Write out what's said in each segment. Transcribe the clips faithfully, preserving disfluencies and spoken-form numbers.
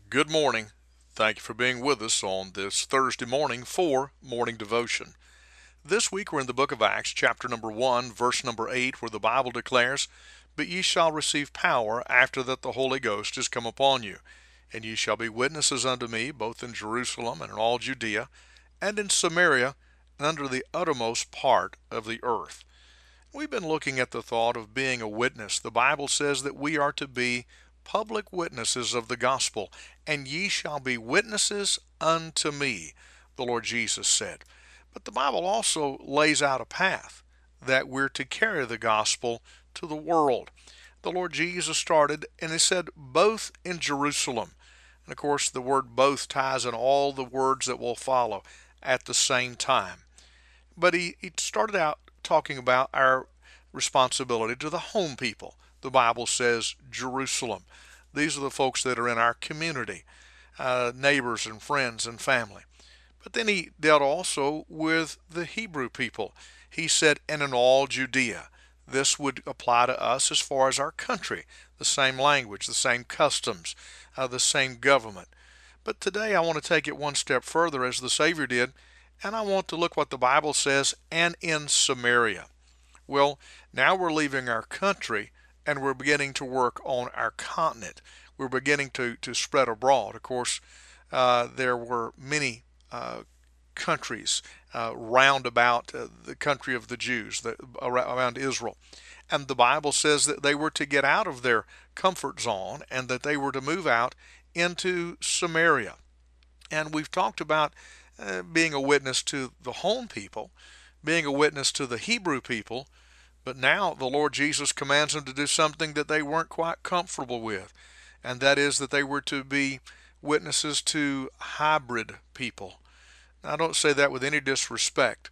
Good morning. Thank you for being with us on this Thursday morning for Morning Devotion. This week we're in the book of Acts, chapter number one, verse number eight, where the Bible declares, "But ye shall receive power after that the Holy Ghost is come upon you, and ye shall be witnesses unto me, both in Jerusalem and in all Judea, and in Samaria, and under the uttermost part of the earth." We've been looking at the thought of being a witness. The Bible says that we are to be public witnesses of the gospel, and ye shall be witnesses unto me, the Lord Jesus said. But the Bible also lays out a path that we're to carry the gospel to the world. The Lord Jesus started, and he said, both in Jerusalem. And of course, the word both ties in all the words that will follow at the same time. But he, he started out talking about our responsibility to the home people. The Bible says Jerusalem. These are the folks that are in our community, uh, neighbors and friends and family. But then he dealt also with the Hebrew people. He said, and in all Judea. This would apply to us as far as our country, the same language, the same customs, uh, the same government. But today I want to take it one step further as the Savior did, and I want to look what the Bible says, and in Samaria. Well, now we're leaving our country and we're beginning to work on our continent. We're beginning to, to spread abroad. Of course, uh, there were many uh, countries uh, round about uh, the country of the Jews, the, around Israel. And the Bible says that they were to get out of their comfort zone and that they were to move out into Samaria. And we've talked about uh, being a witness to the home people, being a witness to the Hebrew people, but now the Lord Jesus commands them to do something that they weren't quite comfortable with, and that is that they were to be witnesses to hybrid people. Now, I don't say that with any disrespect.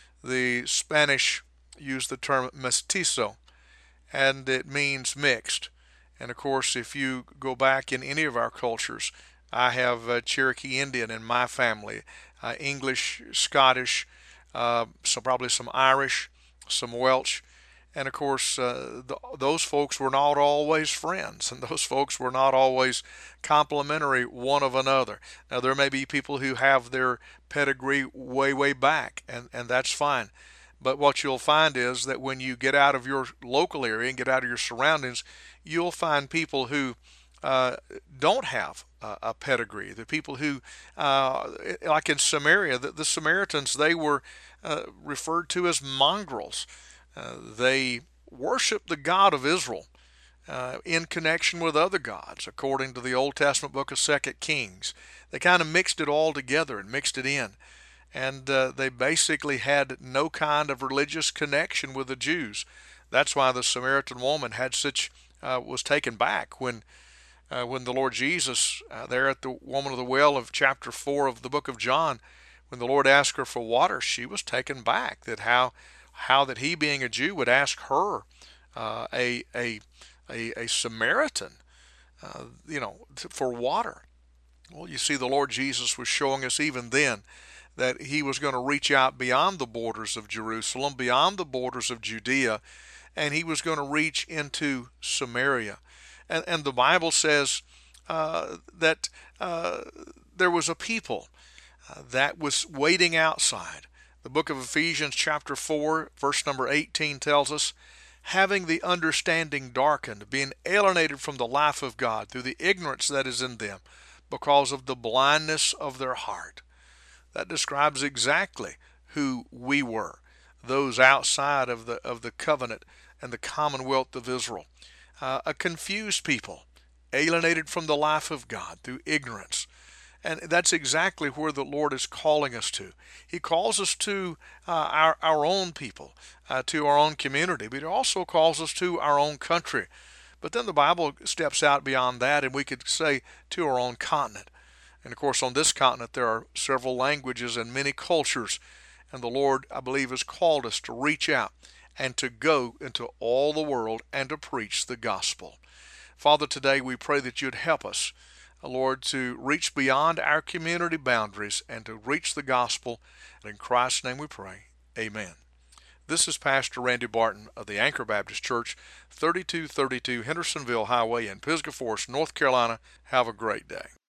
The Spanish use the term mestizo, and it means mixed. And of course, if you go back in any of our cultures, I have uh, Cherokee Indian in my family, uh, English, Scottish, uh, so probably some Irish, some Welsh. And of course, uh, the, those folks were not always friends, and those folks were not always complimentary one of another. Now, there may be people who have their pedigree way, way back, and, and that's fine. But what you'll find is that when you get out of your local area and get out of your surroundings, you'll find people who uh, don't have a, a pedigree. The people who, uh, like in Samaria, the, the Samaritans, they were uh, referred to as mongrels. Uh, they worshiped the God of Israel uh, in connection with other gods, according to the Old Testament book of Second Kings. They kind of mixed it all together and mixed it in. And uh, they basically had no kind of religious connection with the Jews. That's why the Samaritan woman had such uh, was taken back when uh, when the Lord Jesus, uh, there at the woman of the well of chapter four of the book of John, when the Lord asked her for water, she was taken back. That how how that he, being a Jew, would ask her, uh, a, a a a Samaritan, uh, you know, for water. Well, you see, the Lord Jesus was showing us even then that he was going to reach out beyond the borders of Jerusalem, beyond the borders of Judea, and he was going to reach into Samaria. And, and the Bible says uh, that uh, there was a people uh, that was waiting outside. The book of Ephesians chapter four, verse number eighteen tells us, having the understanding darkened, being alienated from the life of God through the ignorance that is in them, because of the blindness of their heart. That describes exactly who we were, those outside of the of the covenant and the commonwealth of Israel. Uh, a confused people, alienated from the life of God through ignorance. And that's exactly where the Lord is calling us to. He calls us to uh, our, our own people, uh, to our own community, but he also calls us to our own country. But then the Bible steps out beyond that, and we could say to our own continent. And of course, on this continent, there are several languages and many cultures. And the Lord, I believe, has called us to reach out and to go into all the world and to preach the gospel. Father, today we pray that you'd help us, Lord, to reach beyond our community boundaries and to reach the gospel. And in Christ's name we pray. Amen. This is Pastor Randy Barton of the Anchor Baptist Church, thirty-two thirty-two Hendersonville Highway in Pisgah Forest, North Carolina. Have a great day.